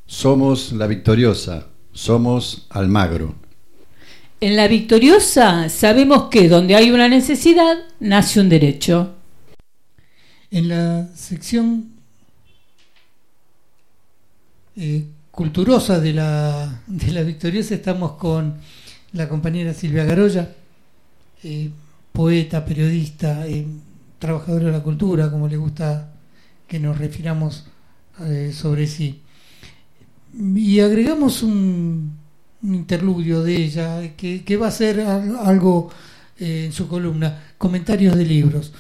Somos La Victoriosa, somos Almagro. En La Victoriosa sabemos que donde hay una necesidad, nace un derecho. En la sección culturosa de la Victoriosa estamos con la compañera Silvia Garoya, poeta, periodista, trabajadora de la cultura, como le gusta que nos refiramos sobre sí. Y agregamos un interludio de ella que va a ser algo en su columna, comentarios de libros.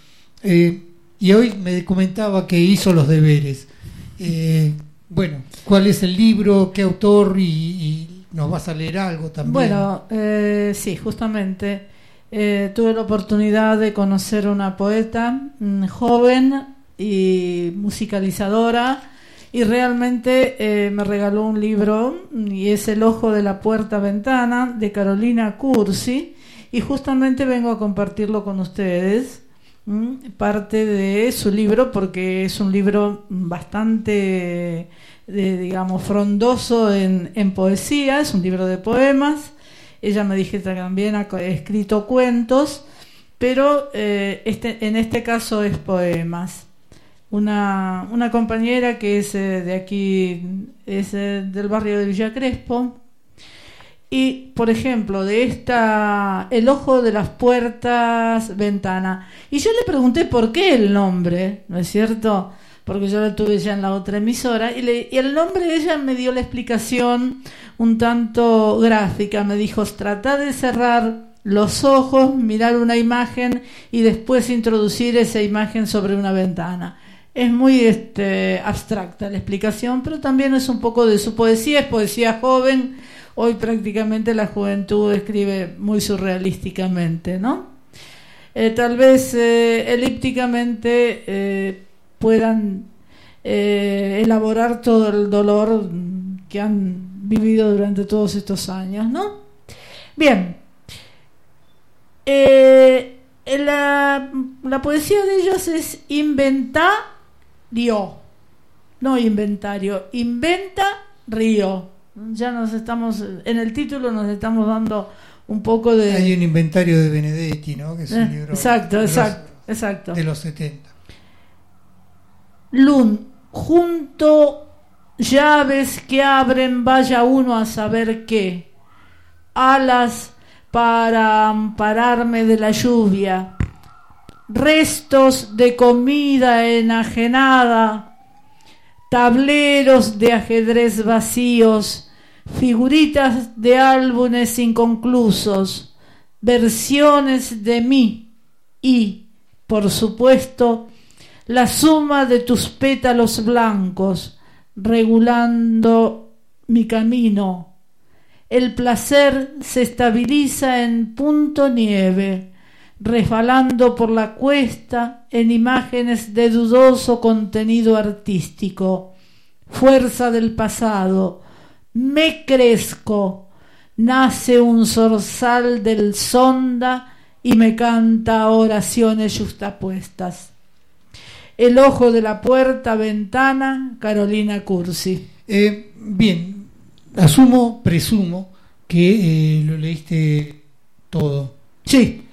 Y hoy me comentaba que hizo los deberes. Bueno, ¿cuál es el libro? ¿Qué autor? Y nos vas a leer algo también. Bueno, sí, justamente tuve la oportunidad de conocer una poeta joven y musicalizadora, y realmente me regaló un libro, y es El ojo de la puerta ventana, de Carolina Cursi, y justamente vengo a compartirlo con ustedes, parte de su libro, porque es un libro bastante, digamos, frondoso en poesía, es un libro de poemas. Ella me dijo que también ha escrito cuentos, pero en este caso es poemas. Una compañera que es de aquí, es del barrio de Villa Crespo, y por ejemplo de esta El ojo de las puertas ventana, y yo le pregunté por qué el nombre, ¿no es cierto? Porque yo lo tuve ya en la otra emisora, y el nombre, ella me dio la explicación un tanto gráfica. Me dijo: trata de cerrar los ojos, mirar una imagen y después introducir esa imagen sobre una ventana. Es muy abstracta la explicación, pero también es un poco de su poesía, es poesía joven. Hoy prácticamente la juventud escribe muy surrealísticamente, ¿no? Tal vez elípticamente puedan elaborar todo el dolor que han vivido durante todos estos años, ¿no? Bien. La poesía de ellos es inventario, no inventario, inventa río. Ya nos estamos, en el título nos estamos dando un poco de... Hay un inventario de Benedetti, ¿no? Que es un libro exacto. De los 70. Lun, junto llaves que abren, vaya uno a saber qué. Alas para ampararme de la lluvia. Restos de comida enajenada. Tableros de ajedrez vacíos, figuritas de álbumes inconclusos, versiones de mí y, por supuesto, la suma de tus pétalos blancos, regulando mi camino. El placer se estabiliza en punto nieve, resbalando por la cuesta en imágenes de dudoso contenido artístico. Fuerza del pasado, me crezco, nace un zorzal del sonda y me canta oraciones justapuestas. El ojo de la puerta ventana, Carolina Cursi. Bien, presumo que lo leíste todo. Sí.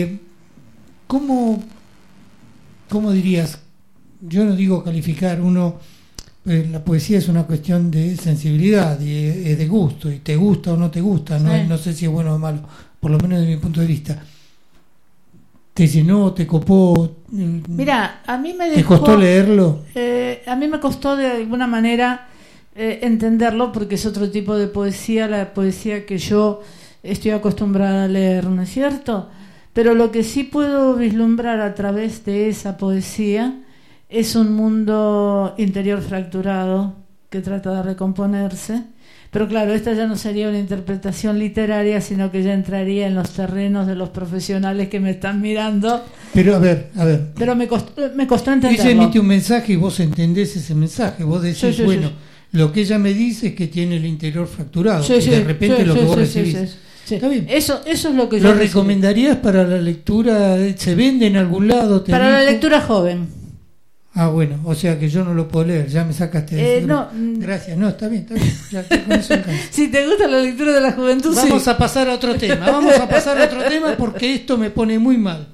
¿Cómo dirías? Yo no digo calificar, la poesía es una cuestión de sensibilidad y es de gusto, y te gusta o no te gusta, no sé si es bueno o malo, por lo menos desde mi punto de vista. ¿Te llenó, te copó? Mira, a mí me ¿Te costó leerlo? A mí me costó de alguna manera entenderlo, porque es otro tipo de poesía, la poesía que yo estoy acostumbrada a leer, ¿no es cierto? Pero lo que sí puedo vislumbrar a través de esa poesía es un mundo interior fracturado que trata de recomponerse. Pero claro, esta ya no sería una interpretación literaria, sino que ya entraría en los terrenos de los profesionales que me están mirando. Pero a ver. Pero me costó entenderlo. Ella emite un mensaje y vos entendés ese mensaje. Vos decís, sí. Lo que ella me dice es que tiene el interior fracturado. Y de repente lo que vos recibís. Sí. Está bien. Eso es lo que yo ¿Lo recomendarías para la lectura? ¿Se vende en algún lado? Para la lectura joven. Ah, bueno, o sea que yo no lo puedo leer, ya me sacaste. No. Gracias, no, está bien. Ya con eso alcanza. Si te gusta la lectura de la juventud, Vamos sí. a pasar a otro tema porque esto me pone muy mal.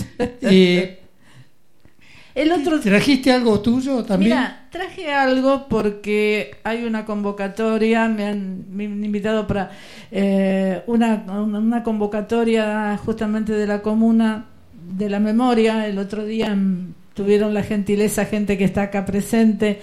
El otro... ¿Trajiste algo tuyo también? Mira, traje algo porque hay una convocatoria, me han invitado para una convocatoria justamente de la comuna de la memoria. El otro día tuvieron la gentileza, gente que está acá presente,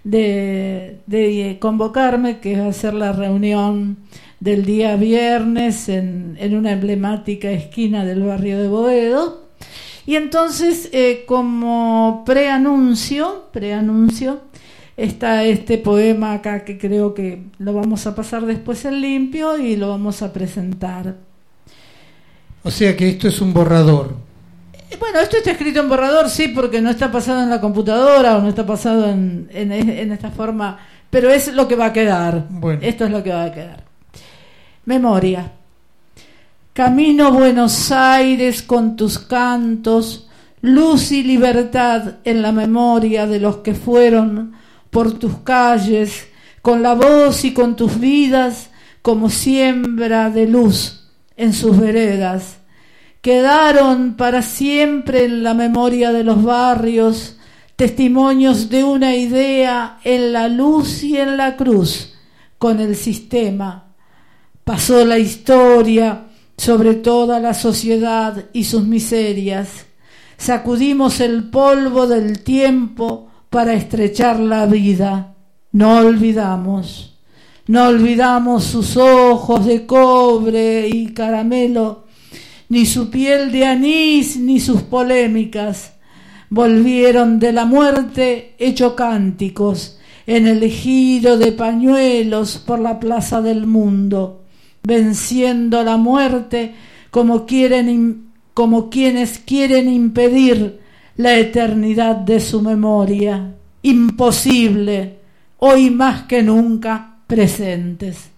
de convocarme, que va a ser la reunión del día viernes en una emblemática esquina del barrio de Boedo. Y entonces, como preanuncio, está este poema acá que creo que lo vamos a pasar después en limpio y lo vamos a presentar. O sea que esto es un borrador. Bueno, esto está escrito en borrador, sí, porque no está pasado en la computadora o no está pasado en esta forma, pero es lo que va a quedar. Bueno. Esto es lo que va a quedar. Memoria. Camino Buenos Aires con tus cantos, luz y libertad en la memoria de los que fueron por tus calles, con la voz y con tus vidas como siembra de luz en sus veredas. Quedaron para siempre en la memoria de los barrios testimonios de una idea en la luz y en la cruz con el sistema. Pasó la historia sobre toda la sociedad y sus miserias. Sacudimos el polvo del tiempo para estrechar la vida. No olvidamos sus ojos de cobre y caramelo, ni su piel de anís, ni sus polémicas. Volvieron de la muerte hecho cánticos en el giro de pañuelos por la plaza del mundo, venciendo la muerte como quienes quieren impedir la eternidad de su memoria. Imposible, hoy más que nunca presentes.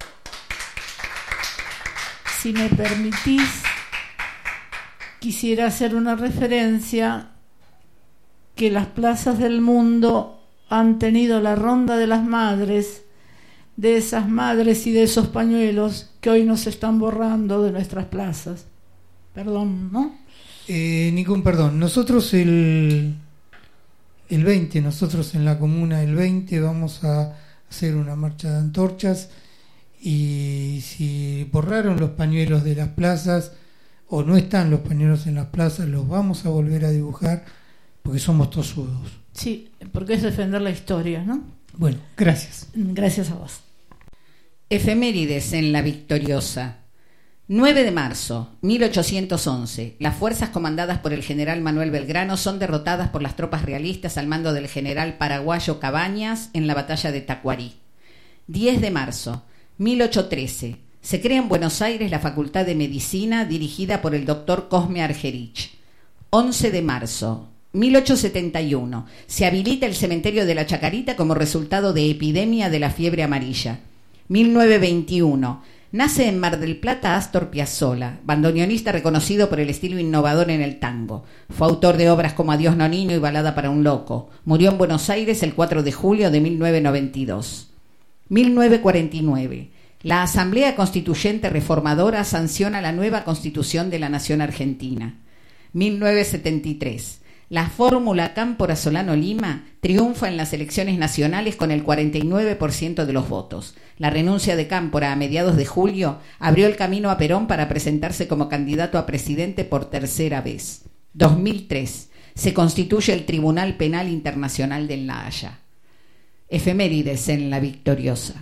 Si me permitís, quisiera hacer una referencia que las plazas del mundo han tenido la ronda de las madres, de esas madres y de esos pañuelos que hoy nos están borrando de nuestras plazas. Perdón, ¿no? Ningún perdón. Nosotros el 20, nosotros en la comuna el 20 vamos a hacer una marcha de antorchas, y si borraron los pañuelos de las plazas o no están los pañuelos en las plazas, los vamos a volver a dibujar porque somos tosudos. Sí, porque es defender la historia, ¿no? Bueno, gracias. Gracias a vos. Efemérides en La Victoriosa. 9 de marzo, 1811. Las fuerzas comandadas por el general Manuel Belgrano son derrotadas por las tropas realistas al mando del general paraguayo Cabañas en la batalla de Tacuarí. 10 de marzo, 1813. Se crea en Buenos Aires la Facultad de Medicina dirigida por el doctor Cosme Argerich. 11 de marzo, 1871. Se habilita el cementerio de la Chacarita como resultado de epidemia de la fiebre amarilla. 1921. Nace en Mar del Plata Astor Piazzolla, bandoneonista reconocido por el estilo innovador en el tango. Fue autor de obras como Adiós Nonino y Balada para un loco. Murió en Buenos Aires el 4 de julio de 1992. 1949. La Asamblea Constituyente Reformadora sanciona la nueva Constitución de la Nación Argentina. 1973. La fórmula Cámpora Solano Lima triunfa en las elecciones nacionales con el 49% de los votos. La renuncia de Cámpora a mediados de julio abrió el camino a Perón para presentarse como candidato a presidente por tercera vez. 2003. Se constituye el Tribunal Penal Internacional de La Haya. Efemérides en La Victoriosa.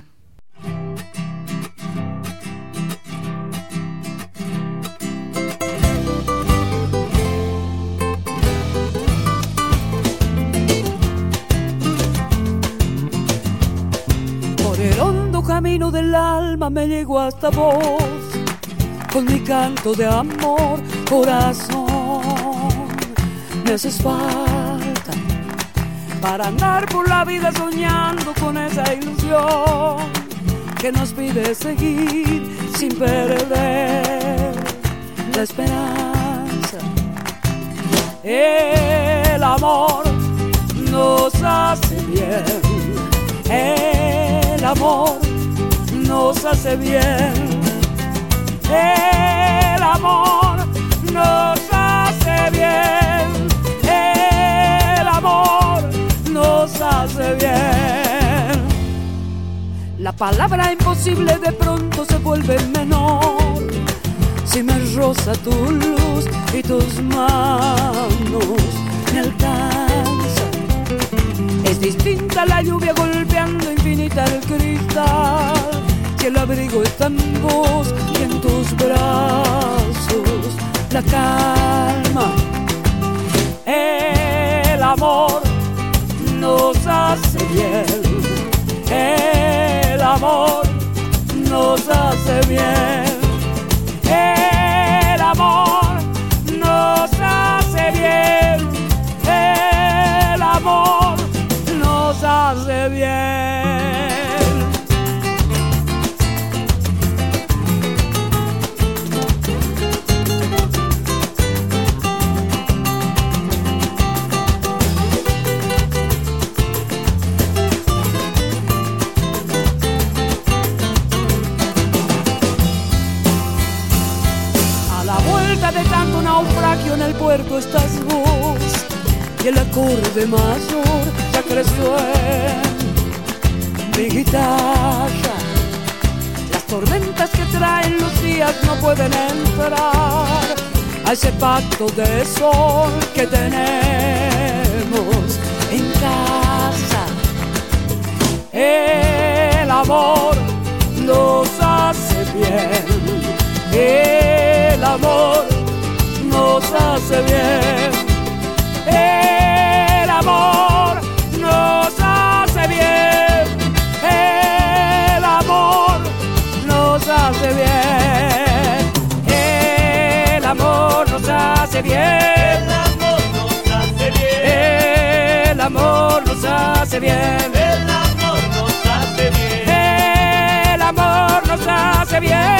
El hondo camino del alma me llegó hasta vos, con mi canto de amor, corazón. Me haces falta para andar por la vida soñando con esa ilusión que nos pide seguir sin perder la esperanza. El amor nos hace bien. El amor nos hace bien. El amor nos hace bien. El amor nos hace bien. La palabra imposible de pronto se vuelve menor si me roza tu luz y tus manos me alcanzan. Es distinta la lluvia golpeando infinita el cristal, si el abrigo está en vos y en tus brazos la calma. El amor nos hace bien. El amor nos hace bien. El amor nos hace bien. El amor nos hace bien. De tanto naufragio en el puerto estás vos, y el acorde mayor ya creció en mi guitarra. Las tormentas que traen los días no pueden entrar a ese pacto de sol que tenemos en casa. El amor nos hace bien. El amor nos hace bien. El amor nos hace bien. El amor nos hace bien. El amor nos hace bien. El amor nos hace bien. El amor nos hace bien. El amor nos hace bien.